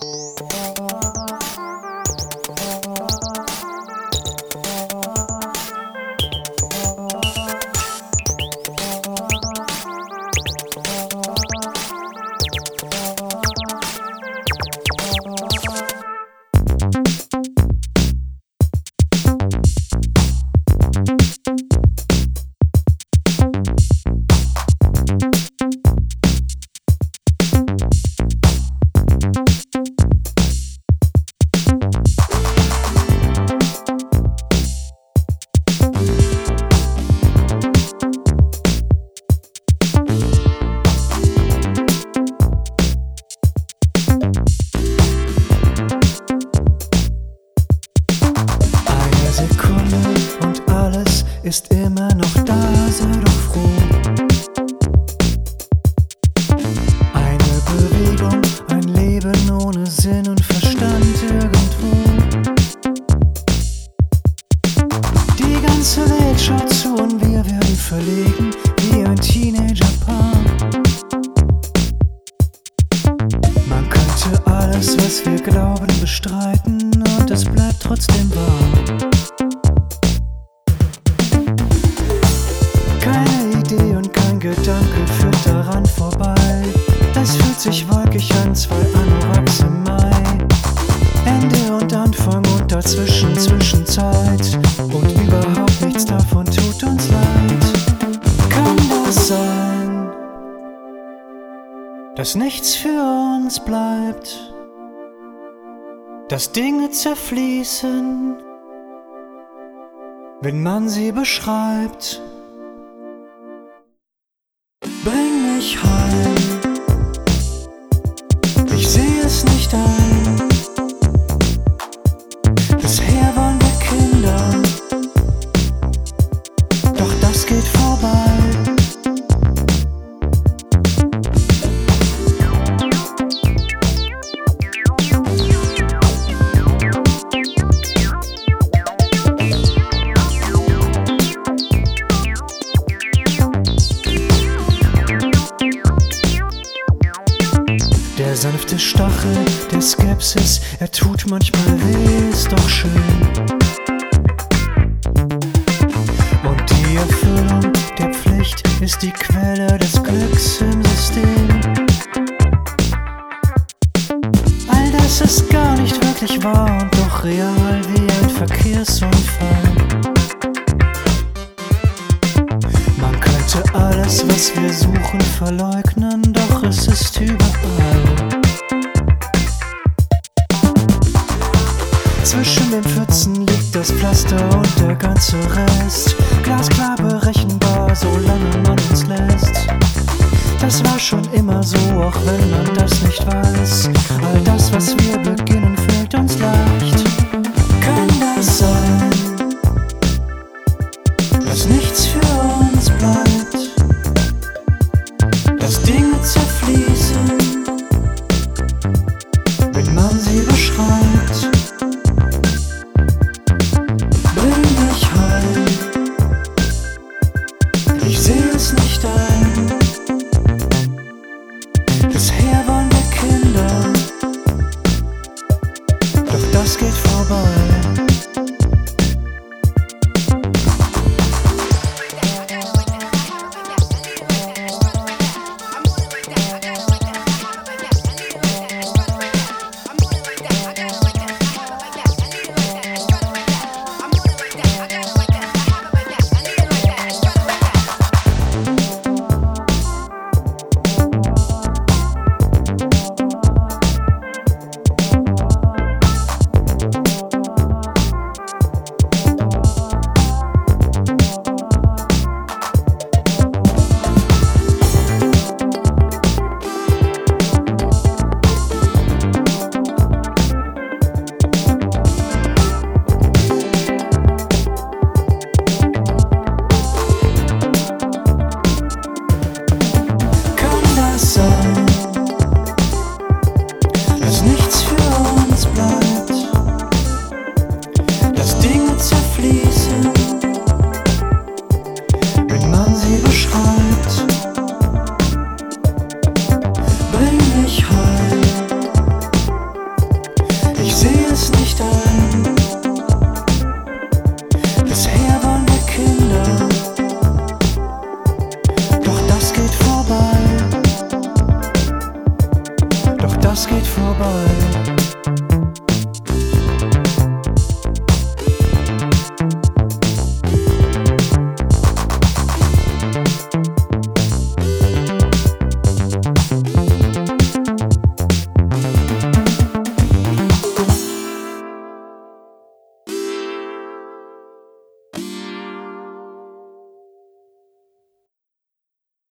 Ist immer noch da, sei doch froh. Eine Bewegung, ein Leben ohne Sinn und Verstand irgendwo. Die ganze Welt schaut zu und wir werden verlegen wie ein Teenagerpaar. Man könnte alles, was wir glauben, bestreiten und es bleibt trotzdem wahr. Keine Idee und kein Gedanke führt daran vorbei. Es fühlt sich wolkig an, zwei Anoraks im Mai. Ende und Anfang und dazwischen Zwischenzeit. Und überhaupt nichts davon tut uns leid. Kann das sein, dass nichts für uns bleibt? Dass Dinge zerfließen, wenn man sie beschreibt? Bring mich heim, ich sehe es nicht ein. Bisher waren wir Kinder, doch das geht vorbei. Der sanfte Stachel der Skepsis, er tut manchmal weh, ist doch schön. Und die Erfüllung der Pflicht ist die Quelle des Glücks im System. All das ist gar nicht wirklich wahr und doch real wie ein Verkehrsunfall. Man könnte alles, was wir suchen, verleugnen, doch es ist überall. Zwischen den Pfützen liegt das Pflaster und der ganze Rest. Glasklar berechenbar, solange man uns lässt. Das war schon immer so, auch wenn man das nicht weiß. All das, was wir beginnen,